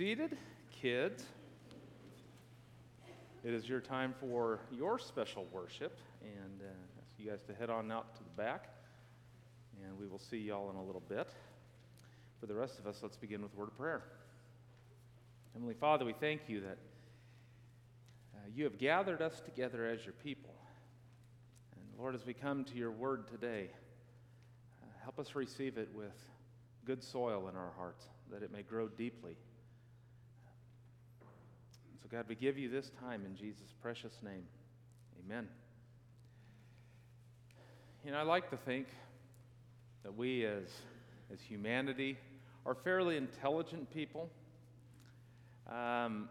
seated. Kids, it is your time for your special worship, and ask you guys to head on out to the back, and we will see y'all in a little bit. For the rest of us, let's begin with a word of prayer. Heavenly Father, we thank you that you have gathered us together as your people. And Lord, as we come to your word today, help us receive it with good soil in our hearts, that it may grow deeply. So God, we give you this time in Jesus' precious name. Amen. You know, I like to think that we as humanity are fairly intelligent people. But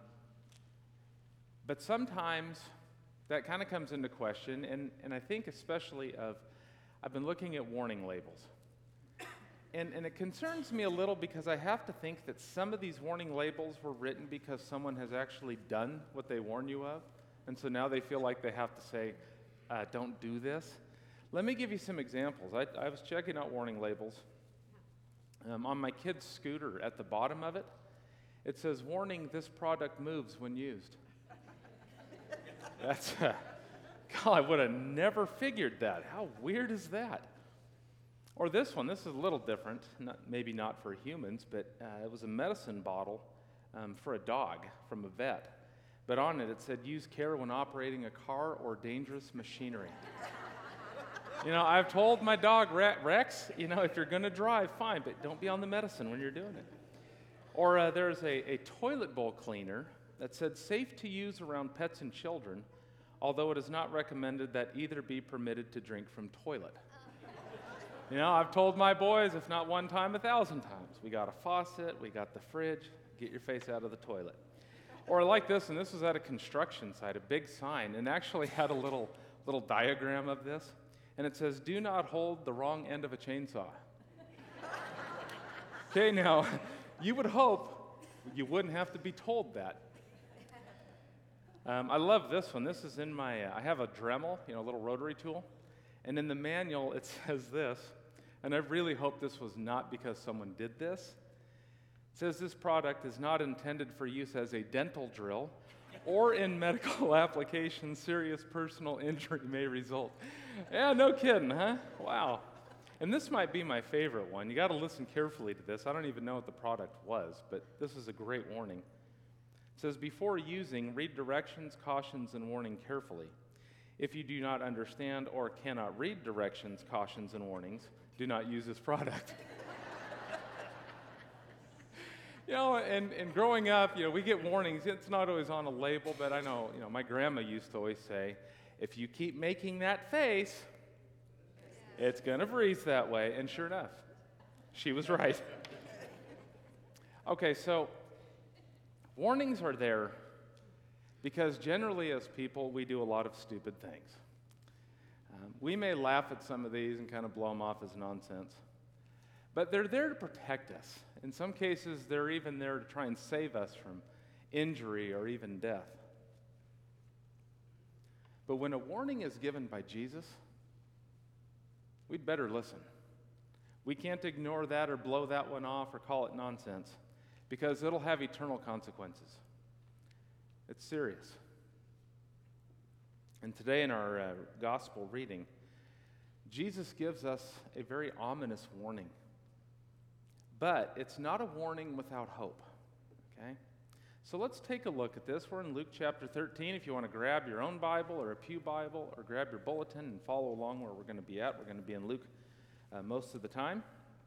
sometimes that kind of comes into question, and I think especially I've been looking at warning labels. And it concerns me a little because I have to think that some of these warning labels were written because someone has actually done what they warn you of, and so now they feel like they have to say, don't do this. Let me give you some examples. I was checking out warning labels. On my kid's scooter, at the bottom of it, it says, warning, this product moves when used. That's, God, I would have never figured that. How weird is that? Or this one, this is a little different, maybe not for humans, but it was a medicine bottle for a dog from a vet. But on it, it said, use care when operating a car or dangerous machinery. You know, I've told my dog, Rex, you know, if you're going to drive, fine, but don't be on the medicine when you're doing it. Or there's a toilet bowl cleaner that said, safe to use around pets and children, although it is not recommended that either be permitted to drink from toilet. You know, I've told my boys, if not one time, 1,000 times. We got a faucet, we got the fridge, get your face out of the toilet. Or like this, and this was at a construction site, a big sign, and actually had a little diagram of this. And it says, do not hold the wrong end of a chainsaw. Okay, now, you would hope you wouldn't have to be told that. I love this one. This is in I have a Dremel, you know, a little rotary tool. And in the manual, it says this, and I really hope this was not because someone did this. It says this product is not intended for use as a dental drill, or in medical applications, serious personal injury may result. Yeah, no kidding, huh? Wow. And this might be my favorite one. You got to listen carefully to this. I don't even know what the product was, but this is a great warning. It says, before using, read directions, cautions, and warning carefully. If you do not understand or cannot read directions, cautions, and warnings, do not use this product. You know, and growing up, you know, we get warnings. It's not always on a label, but I know, you know, my grandma used to always say, if you keep making that face, it's going to freeze that way. And sure enough, she was right. Okay, so warnings are there because generally as people, we do a lot of stupid things. We may laugh at some of these and kind of blow them off as nonsense, but they're there to protect us. In some cases, they're even there to try and save us from injury or even death. But when a warning is given by Jesus, we'd better listen. We can't ignore that or blow that one off or call it nonsense because it'll have eternal consequences. It's serious. And today in our gospel reading, Jesus gives us a very ominous warning. But it's not a warning without hope, okay? So let's take a look at this. We're in Luke chapter 13. If you want to grab your own Bible or a pew Bible or grab your bulletin and follow along where we're going to be at. We're going to be in Luke most of the time.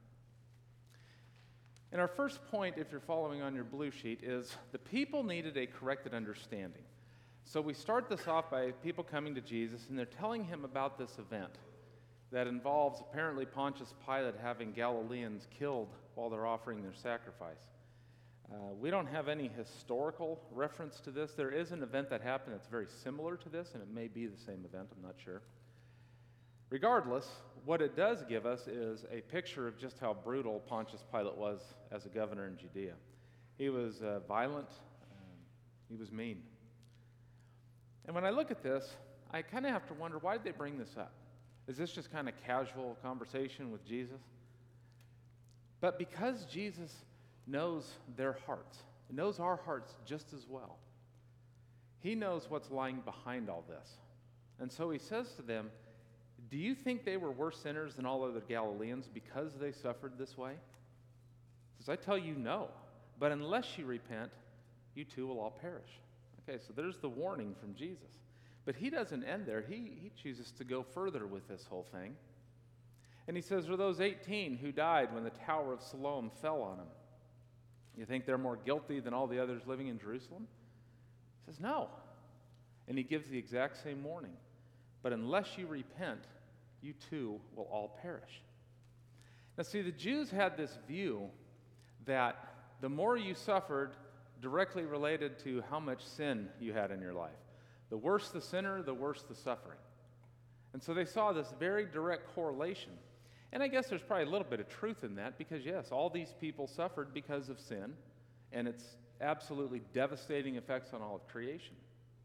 And our first point, if you're following on your blue sheet, is the people needed a corrected understanding. So we start this off by people coming to Jesus, and they're telling him about this event that involves apparently Pontius Pilate having Galileans killed while they're offering their sacrifice. We don't have any historical reference to this. There is an event that happened that's very similar to this, and it may be the same event, I'm not sure. Regardless, what it does give us is a picture of just how brutal Pontius Pilate was as a governor in Judea. He was violent, he was mean. And when I look at this, I kind of have to wonder, why did they bring this up? Is this just kind of casual conversation with Jesus? But because Jesus knows their hearts, knows our hearts just as well. He knows what's lying behind all this. And so he says to them, do you think they were worse sinners than all other Galileans because they suffered this way? He says, I tell you no. But unless you repent, you too will all perish. Okay, so there's the warning from Jesus. But he doesn't end there. He chooses to go further with this whole thing. And he says, are those 18 who died when the Tower of Siloam fell on them, you think they're more guilty than all the others living in Jerusalem? He says, no. And he gives the exact same warning. But unless you repent, you too will all perish. Now see, the Jews had this view that the more you suffered directly related to how much sin you had in your life. The worse the sinner, the worse the suffering. And so they saw this very direct correlation. And I guess there's probably a little bit of truth in that because, yes, all these people suffered because of sin, and it's absolutely devastating effects on all of creation.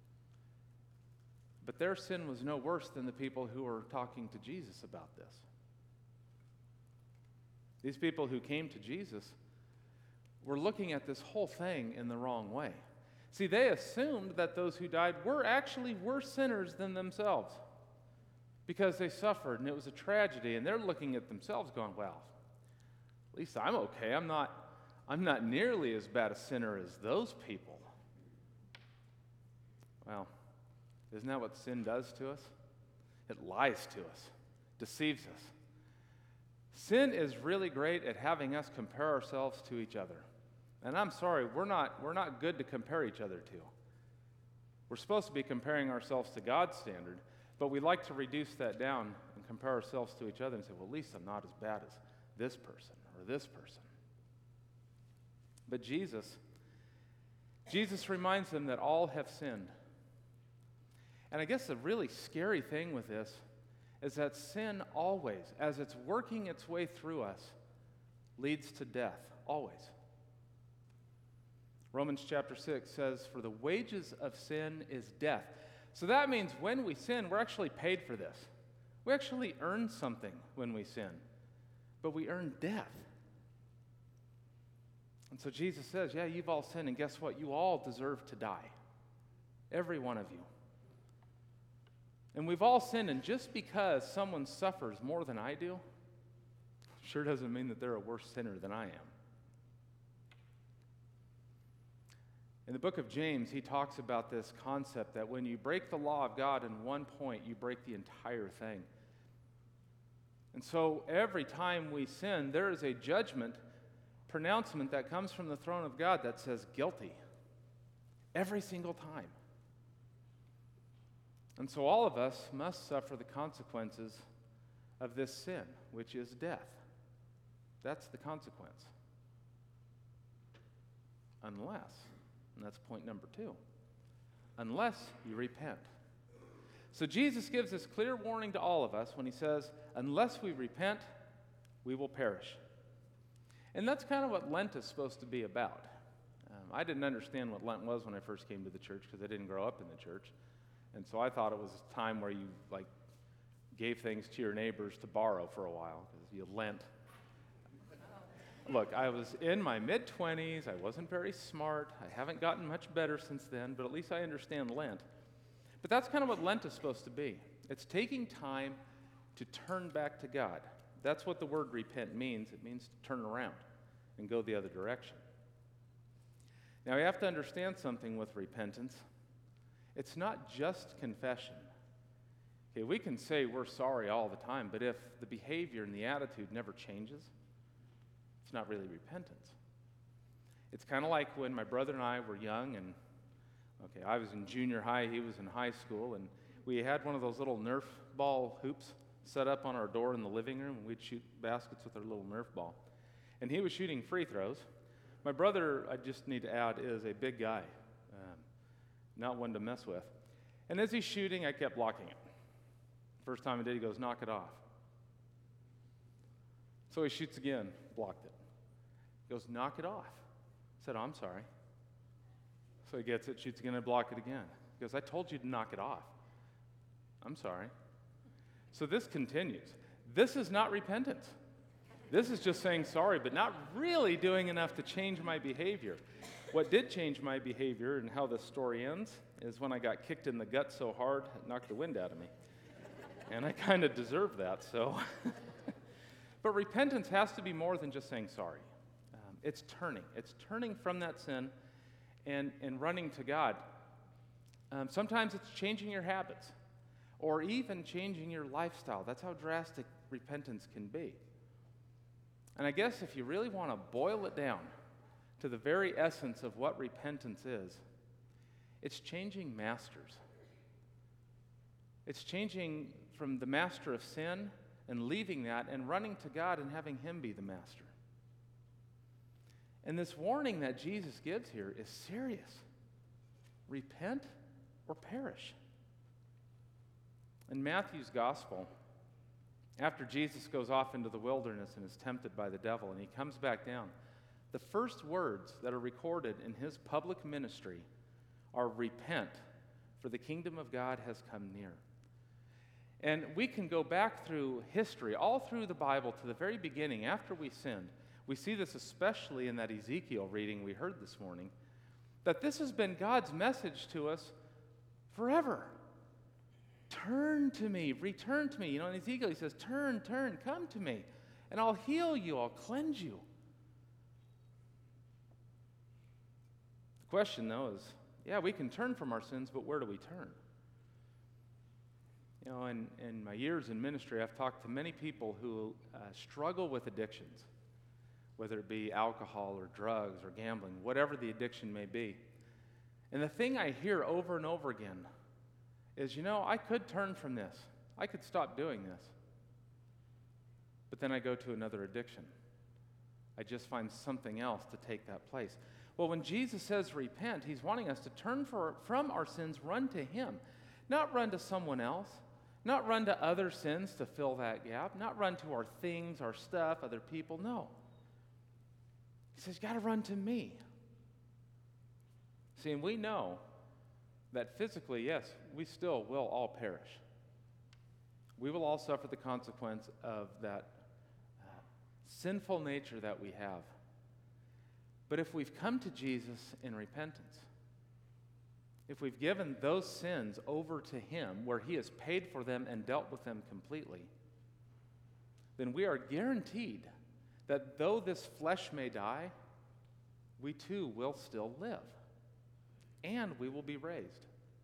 But their sin was no worse than the people who were talking to Jesus about this. These people who came to Jesus were looking at this whole thing in the wrong way. See, they assumed that those who died were actually worse sinners than themselves because they suffered and it was a tragedy, and they're looking at themselves going, well, at least I'm okay. I'm not nearly as bad a sinner as those people. Well, isn't that what sin does to us? It lies to us, deceives us. Sin is really great at having us compare ourselves to each other. And I'm sorry, we're not good to compare each other to. We're supposed to be comparing ourselves to God's standard, but we like to reduce that down and compare ourselves to each other and say, well, at least I'm not as bad as this person or this person. But Jesus reminds them that all have sinned. And I guess the really scary thing with this is that sin always, as it's working its way through us, leads to death, always. Romans chapter 6 says, for the wages of sin is death. So that means when we sin, we're actually paid for this. We actually earn something when we sin, but we earn death. And so Jesus says, yeah, you've all sinned, and guess what? You all deserve to die. Every one of you. And we've all sinned, and just because someone suffers more than I do, sure doesn't mean that they're a worse sinner than I am. In the book of James, he talks about this concept that when you break the law of God in one point, you break the entire thing. And so every time we sin, there is a judgment, pronouncement that comes from the throne of God that says guilty. Every single time. And so all of us must suffer the consequences of this sin, which is death. That's the consequence. Unless, and that's point number 2, unless you repent. So Jesus gives this clear warning to all of us when he says, unless we repent, we will perish. And that's kind of what Lent is supposed to be about. I didn't understand what Lent was when I first came to the church because I didn't grow up in the church. And so I thought it was a time where you gave things to your neighbors to borrow for a while because you lent. Look, I was in my mid-20s. I wasn't very smart. I haven't gotten much better since then, but at least I understand Lent. But that's kind of what Lent is supposed to be. It's taking time to turn back to God. That's what the word repent means. It means to turn around and go the other direction. Now, you have to understand something with repentance. It's not just confession. Okay, we can say we're sorry all the time, but if the behavior and the attitude never changes, it's not really repentance. It's kind of like when my brother and I were young, and I was in junior high, he was in high school, and we had one of those little Nerf ball hoops set up on our door in the living room, and we'd shoot baskets with our little Nerf ball. And he was shooting free throws. My brother, I just need to add, is a big guy, not one to mess with. And as he's shooting, I kept blocking it. First time I did, he goes, knock it off. So he shoots again, blocked it. He goes, knock it off. I said, oh, I'm sorry. So he gets it, shoots again, and block it again. He goes, I told you to knock it off. I'm sorry. So this continues. This is not repentance. This is just saying sorry, but not really doing enough to change my behavior. What did change my behavior and how this story ends is when I got kicked in the gut so hard it knocked the wind out of me. And I kind of deserve that, so. But repentance has to be more than just saying sorry. It's turning. It's turning from that sin and running to God. Sometimes it's changing your habits or even changing your lifestyle. That's how drastic repentance can be. And I guess if you really want to boil it down to the very essence of what repentance is, it's changing masters. It's changing from the master of sin and leaving that and running to God and having Him be the master. And this warning that Jesus gives here is serious. Repent or perish. In Matthew's gospel, after Jesus goes off into the wilderness and is tempted by the devil and he comes back down, the first words that are recorded in his public ministry are repent, for the kingdom of God has come near. And we can go back through history, all through the Bible to the very beginning after we sinned. We see this especially in that Ezekiel reading we heard this morning, that this has been God's message to us forever. Turn to me, return to me. You know, in Ezekiel he says, turn, come to me, and I'll heal you, I'll cleanse you. The question, though, is, yeah, we can turn from our sins, but where do we turn? You know, in my years in ministry, I've talked to many people who struggle with addictions, whether it be alcohol or drugs or gambling, whatever the addiction may be. And the thing I hear over and over again is, you know, I could turn from this. I could stop doing this. But then I go to another addiction. I just find something else to take that place. Well, when Jesus says repent, He's wanting us to turn from our sins, run to Him. Not run to someone else. Not run to other sins to fill that gap. Not run to our things, our stuff, other people. No. He says, you got to run to me. See, and we know that physically, yes, we still will all perish. We will all suffer the consequence of that sinful nature that we have. But if we've come to Jesus in repentance, if we've given those sins over to Him, where He has paid for them and dealt with them completely, then we are guaranteed that though this flesh may die, we too will still live, and we will be raised.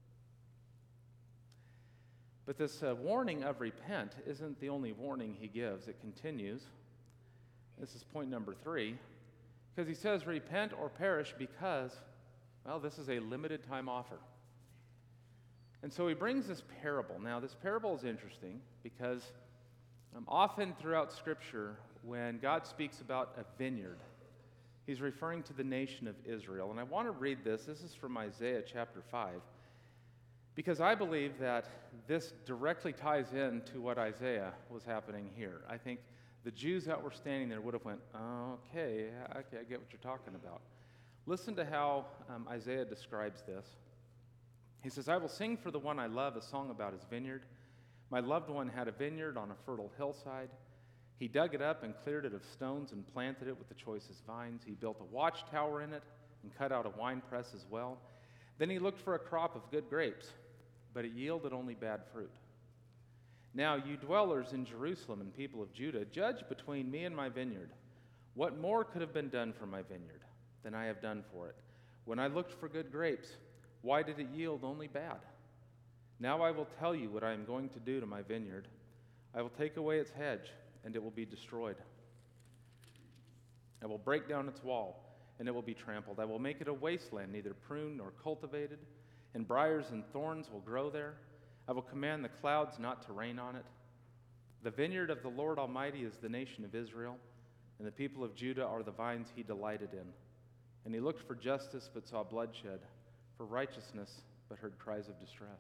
But this warning of repent isn't the only warning He gives. It continues. This is point number 3, because He says repent or perish because, well, this is a limited time offer. And so He brings this parable. Now, this parable is interesting because often throughout Scripture, when God speaks about a vineyard, He's referring to the nation of Israel. And I want to read this. This is from Isaiah chapter 5, because I believe that this directly ties into what Isaiah was happening here. I think the Jews that were standing there would have went, oh, okay, I get what you're talking about. Listen to how Isaiah describes this. He says, I will sing for the one I love a song about his vineyard. My loved one had a vineyard on a fertile hillside. He dug it up and cleared it of stones and planted it with the choicest vines. He built a watchtower in it and cut out a winepress as well. Then he looked for a crop of good grapes, but it yielded only bad fruit. Now, you dwellers in Jerusalem and people of Judah, judge between me and my vineyard. What more could have been done for my vineyard than I have done for it? When I looked for good grapes, why did it yield only bad? Now I will tell you what I am going to do to my vineyard. I will take away its hedge, and it will be destroyed. I will break down its wall, and it will be trampled. I will make it a wasteland, neither pruned nor cultivated, and briars and thorns will grow there. I will command the clouds not to rain on it. The vineyard of the Lord Almighty is the nation of Israel, and the people of Judah are the vines He delighted in. And He looked for justice, but saw bloodshed, for righteousness, but heard cries of distress.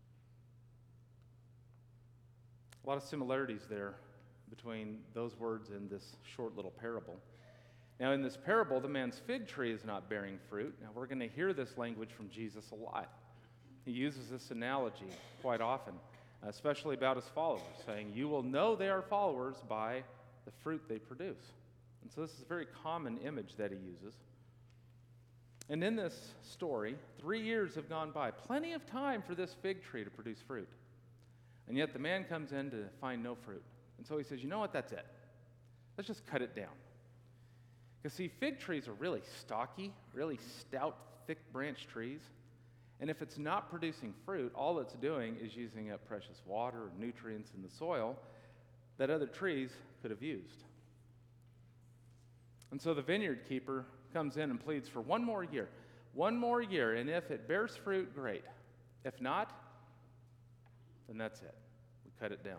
A lot of similarities there between those words and this short little parable. Now, in this parable, the man's fig tree is not bearing fruit. Now, we're going to hear this language from Jesus a lot. He uses this analogy quite often, especially about His followers, saying, you will know they are followers by the fruit they produce. And so this is a very common image that He uses. And in this story, 3 years have gone by, plenty of time for this fig tree to produce fruit. And yet the man comes in to find no fruit. And so he says, you know what, that's it. Let's just cut it down. Because see, fig trees are really stocky, really stout, thick branch trees. And if it's not producing fruit, all it's doing is using up precious water or nutrients in the soil that other trees could have used. And so the vineyard keeper comes in and pleads for one more year, and if it bears fruit, great. If not, then that's it. We cut it down.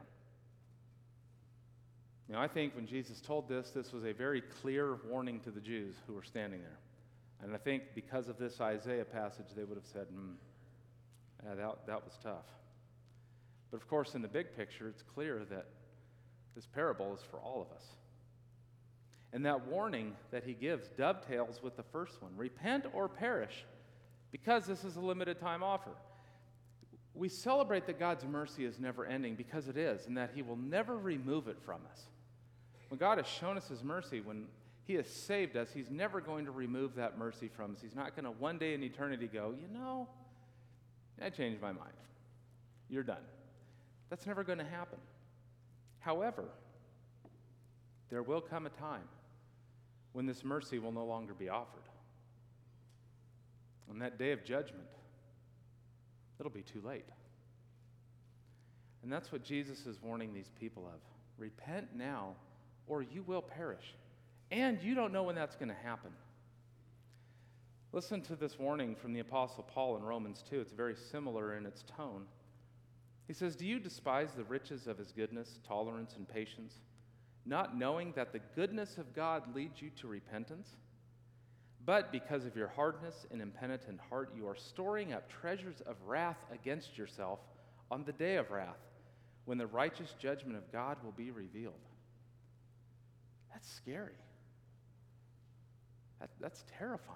Now, I think when Jesus told this was a very clear warning to the Jews who were standing there. And I think because of this Isaiah passage, they would have said, that was tough. But of course, in the big picture, it's clear that this parable is for all of us. And that warning that he gives dovetails with the first one. Repent or perish, because this is a limited time offer. We celebrate that God's mercy is never ending because it is, and that he will never remove it from us. When God has shown us his mercy, when he has saved us, he's never going to remove that mercy from us. He's not going to one day in eternity go, I changed my mind. You're done. That's never going to happen. However, there will come a time when this mercy will no longer be offered. On that day of judgment, it'll be too late. And that's what Jesus is warning these people of. Repent now, or you will perish. And you don't know when that's going to happen. Listen to this warning from the Apostle Paul in Romans 2. It's very similar in its tone. He says, do you despise the riches of his goodness, tolerance, and patience, not knowing that the goodness of God leads you to repentance? But because of your hardness and impenitent heart, you are storing up treasures of wrath against yourself on the day of wrath, when the righteous judgment of God will be revealed. That's scary. That's terrifying.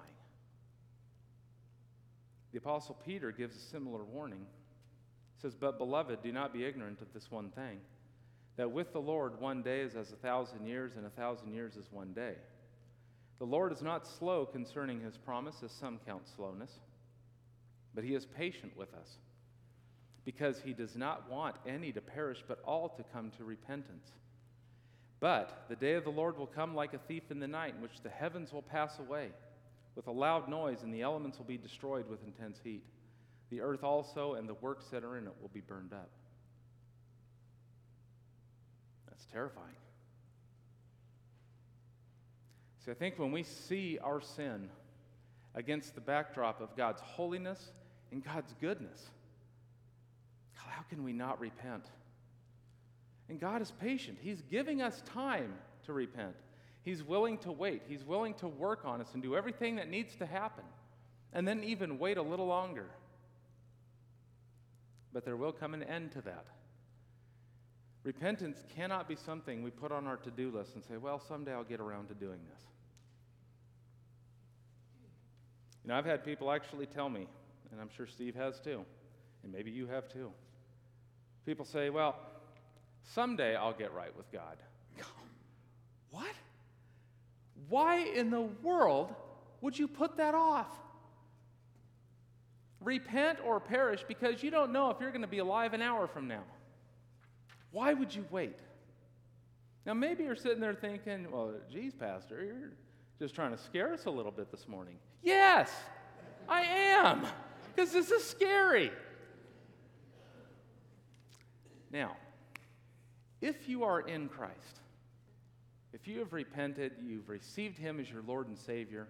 The Apostle Peter gives a similar warning. He says, but beloved, do not be ignorant of this one thing, that with the Lord 1 day is as 1,000 years, and 1,000 years is 1 day. The Lord is not slow concerning his promise, as some count slowness, but he is patient with us, because he does not want any to perish, but all to come to repentance. But the day of the Lord will come like a thief in the night, in which the heavens will pass away with a loud noise, and the elements will be destroyed with intense heat. The earth also and the works that are in it will be burned up. That's terrifying. See, I think when we see our sin against the backdrop of God's holiness and God's goodness, how can we not repent? And God is patient. He's giving us time to repent. He's willing to wait. He's willing to work on us and do everything that needs to happen, and then even wait a little longer. But there will come an end to that. Repentance cannot be something we put on our to-do list and say, well, someday I'll get around to doing this. I've had people actually tell me, and I'm sure Steve has too, and maybe you have too. People say, well, someday I'll get right with God. What? Why in the world would you put that off? Repent or perish, because you don't know if you're going to be alive an hour from now. Why would you wait? Now, maybe you're sitting there thinking, well, geez, Pastor, you're just trying to scare us a little bit this morning. Yes, I am, because this is scary. Now, if you are in Christ, if you have repented, you've received him as your Lord and Savior,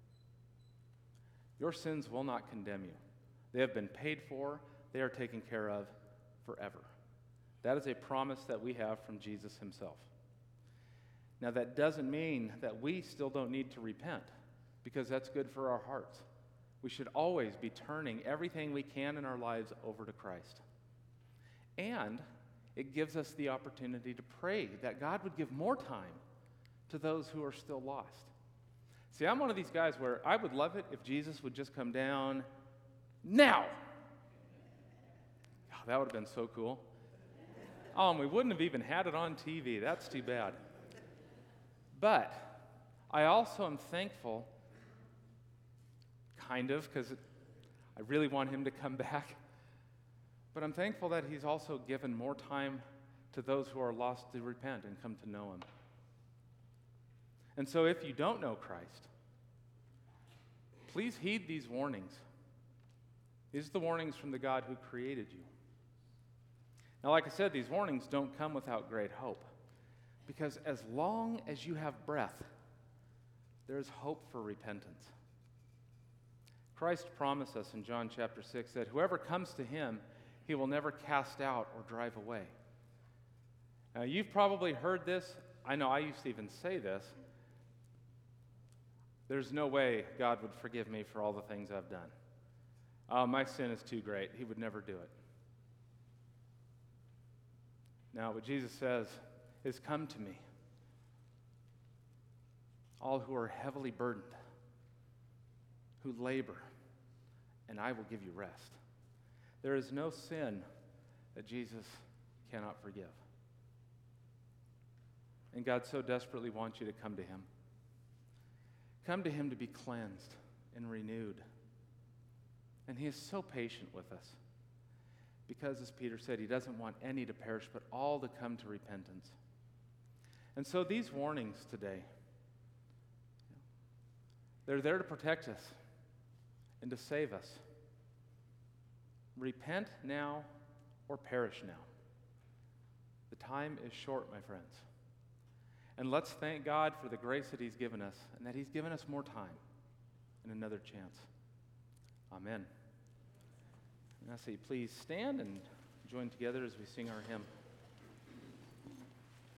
your sins will not condemn you. They have been paid for. They are taken care of forever. That is a promise that we have from Jesus himself. Now, that doesn't mean that we still don't need to repent, because that's good for our hearts. We should always be turning everything we can in our lives over to Christ. And it gives us the opportunity to pray that God would give more time to those who are still lost. See, I'm one of these guys where I would love it if Jesus would just come down now. Oh, that would have been so cool. Oh, and we wouldn't have even had it on TV. That's too bad. But I also am thankful kind of, because I really want him to come back. But I'm thankful that he's also given more time to those who are lost to repent and come to know him. And so if you don't know Christ, please heed these warnings. These are the warnings from the God who created you. Now, like I said, these warnings don't come without great hope, because as long as you have breath, there's hope for repentance. Christ promised us in John chapter 6 that whoever comes to him, he will never cast out or drive away. Now, you've probably heard this. I know I used to even say this. There's no way God would forgive me for all the things I've done. My sin is too great. He would never do it. Now, what Jesus says is, come to me, all who are heavily burdened, who labor, and I will give you rest. There is no sin that Jesus cannot forgive. And God so desperately wants you to come to him. Come to him to be cleansed and renewed. And he is so patient with us, because, as Peter said, he doesn't want any to perish, but all to come to repentance. And so these warnings today, they're there to protect us and to save us. Repent now or perish now. The time is short, my friends. And let's thank God for the grace that he's given us, and that he's given us more time and another chance. Amen. And I say, please stand and join together as we sing our hymn.